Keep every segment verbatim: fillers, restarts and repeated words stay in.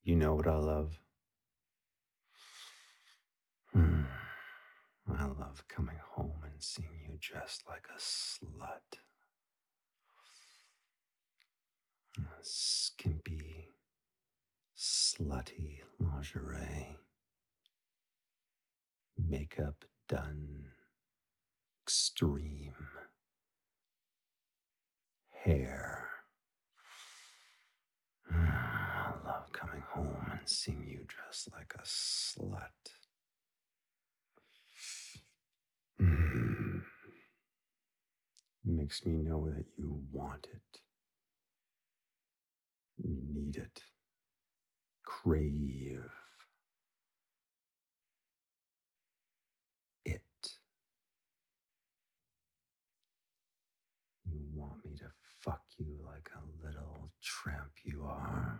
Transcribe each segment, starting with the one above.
You know what I love? Hmm. I love coming home and seeing you dressed like a slut. Uh, Skimpy, slutty lingerie, makeup done, extreme hair. I love coming home and seeing you dressed like a slut. Mm. Makes me know that you want it, you need it, crave it. You want me to fuck you like a little tramp you are.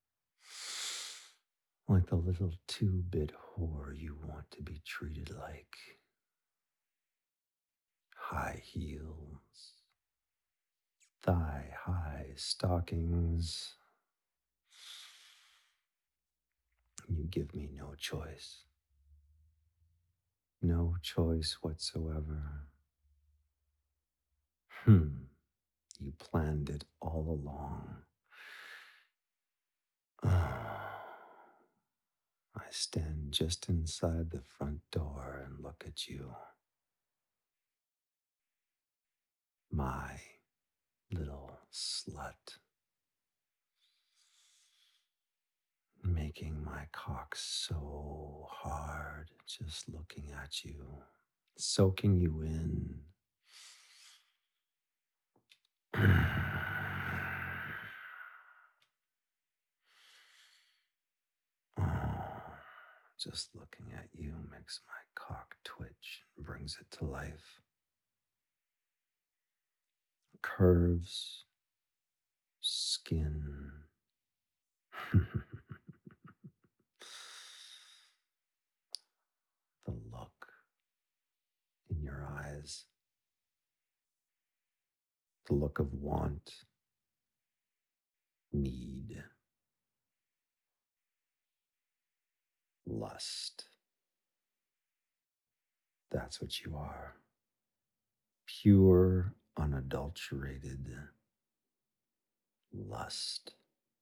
Like the little two bit whore you want to be treated like. High heels, thigh high stockings. You give me no choice. No choice whatsoever. Hmm. You planned it all along. I stand just inside the front door and look at you, my little slut, making my cock so hard just looking at you, soaking you in. Oh, just looking at you makes my cock twitch and brings it to life. Curves, skin. The look in your eyes, the look of want, need, lust. That's what you are. Pure, unadulterated lust.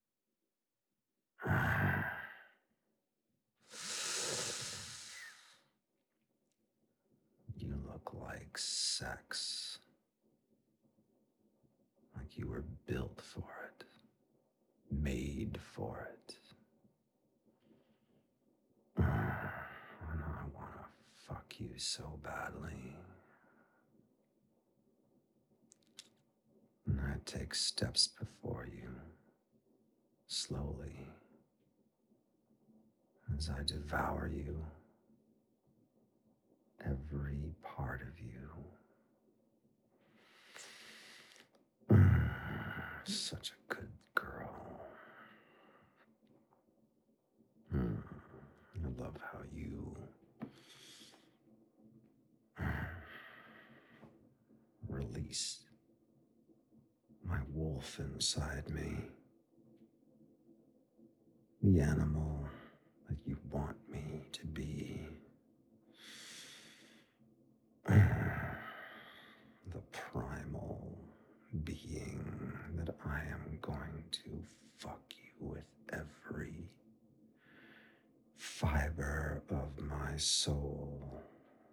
You look like sex, like you were built for it, made for it. And I want to fuck you so badly. And I take steps before you, slowly, as I devour you, every part of you. Such a good girl. Mm, I love how you release my wolf inside me, the animal that you want me to be, the primal being that I am going to fuck you with every fiber of my soul.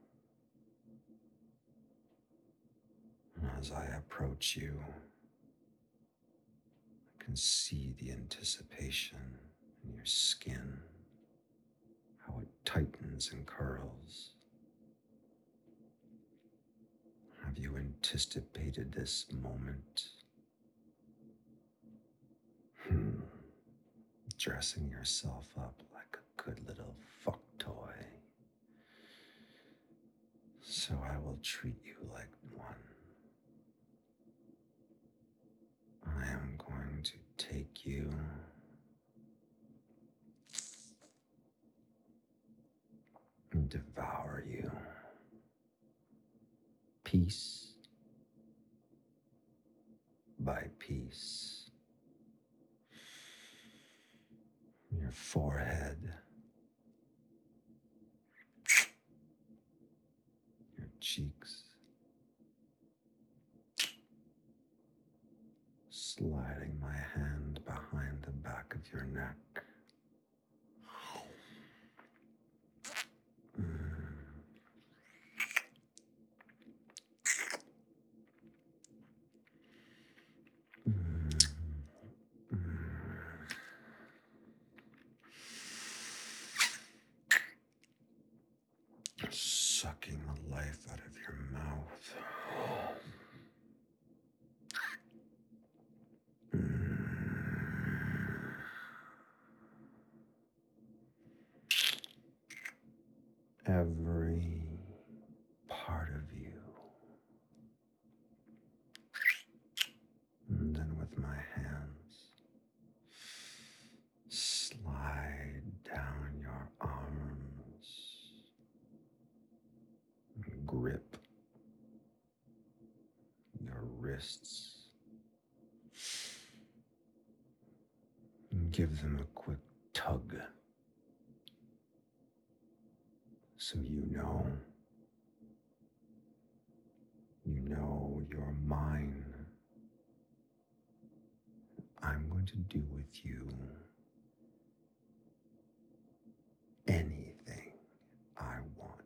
And as I approach you, I can see the anticipation in your skin, how it tightens and curls. Have you anticipated this moment? Hmm. Dressing yourself up like a good little fuck toy. So I will treat you like one. I am going to take you and devour you, piece by piece. your forehead, your cheeks, sliding my hand behind the back of your neck. Sucking the life out of your mouth. Every part of you. And then with my hands, slide down your arms, grip your wrists, and give them a quick tug so you know, you know you're mine. I'm going to do with you anything I want.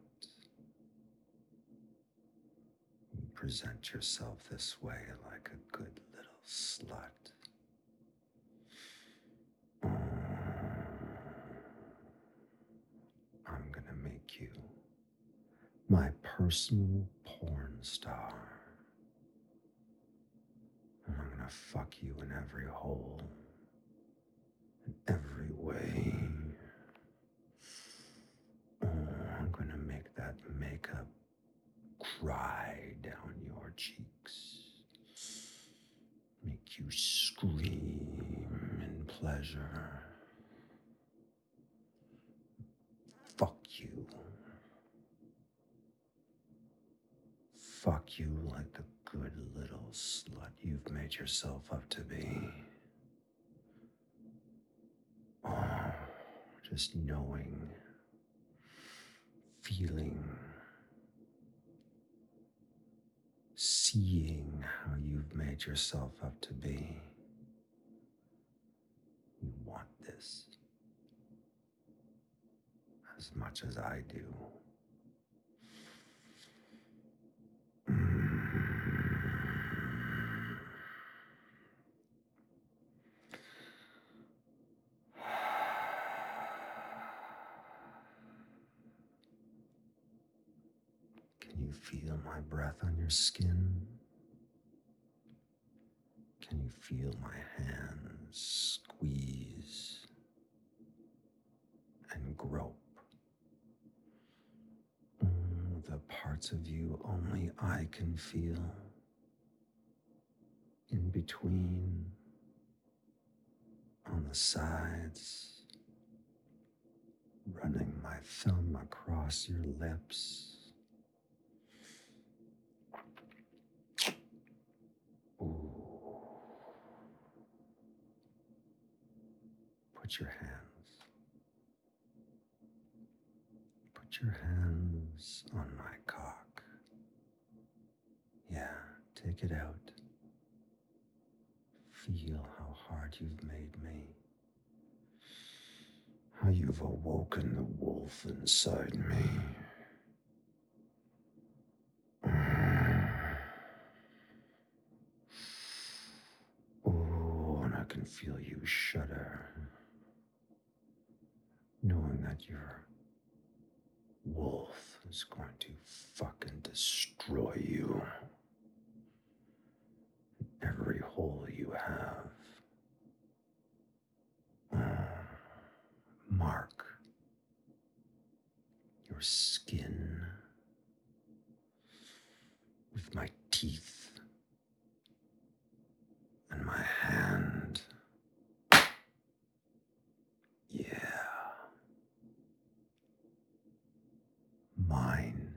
You present yourself this way like a good little slut. Oh, I'm gonna make you my personal porn star. And I'm gonna fuck you in every hole, in every way. Oh, I'm gonna make that makeup cry down your cheeks. Make you scream in pleasure. Fuck you. Fuck you like the good little slut you've made yourself up to be. Oh, just knowing, feeling, seeing how you've made yourself up to be. You want this as much as I do. Can you feel my breath on your skin? Can you feel my hands squeeze and grope? Oh, the parts of you only I can feel. In between, on the sides, running my thumb across your lips. Ooh. Put your hands, put your hands on my cock. Yeah, take it out. Feel how hard you've made me. How you've awoken the wolf inside me. Oh, and I can feel you shudder, knowing that your wolf is going to fucking destroy you. Every hole you have. Oh, mark your skin with my teeth and my hand. Yeah. Mine.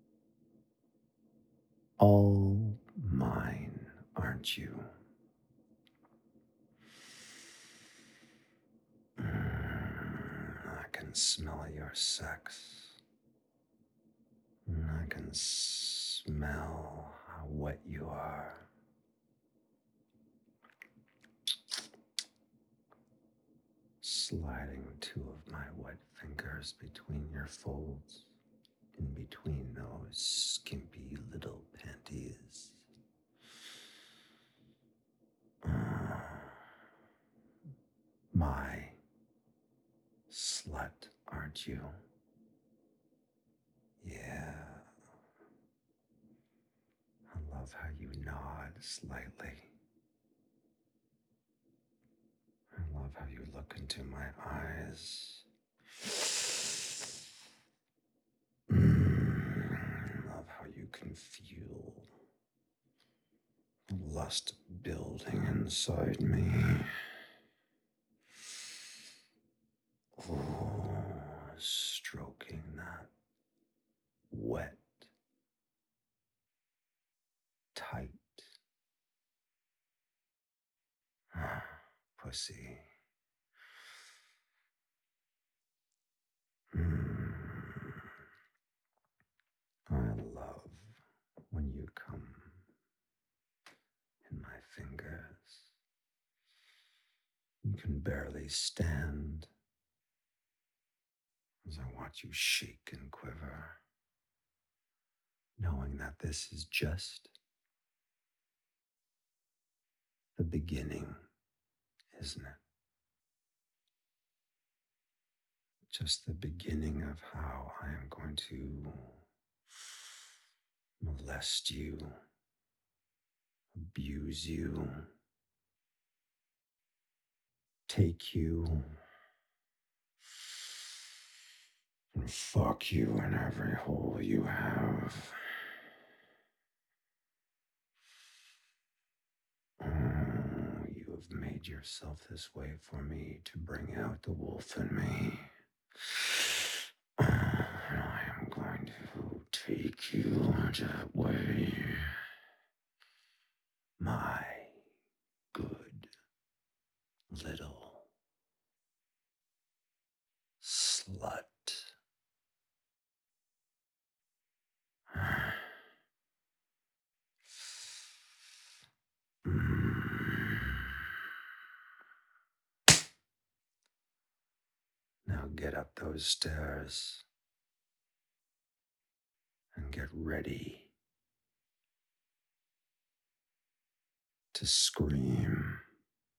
All mine, aren't you? can smell your sex. I can smell how wet you are. Sliding two of my wet fingers between your folds, in between those skimpy little panties. Uh, my slut, aren't you? Yeah. I love how you nod slightly. I love how you look into my eyes. Mm, I love how you can feel lust building inside me. Oh, stroking that wet, tight pussy. Mm. I love when you come in my fingers. You can barely stand as I watch you shake and quiver, knowing that this is just the beginning, isn't it? Just the beginning of how I am going to molest you, abuse you, take you, and fuck you in every hole you have. Oh, you have made yourself this way for me to bring out the wolf in me. And I am going to take you that way. My good little slut. Now get up those stairs and get ready to scream.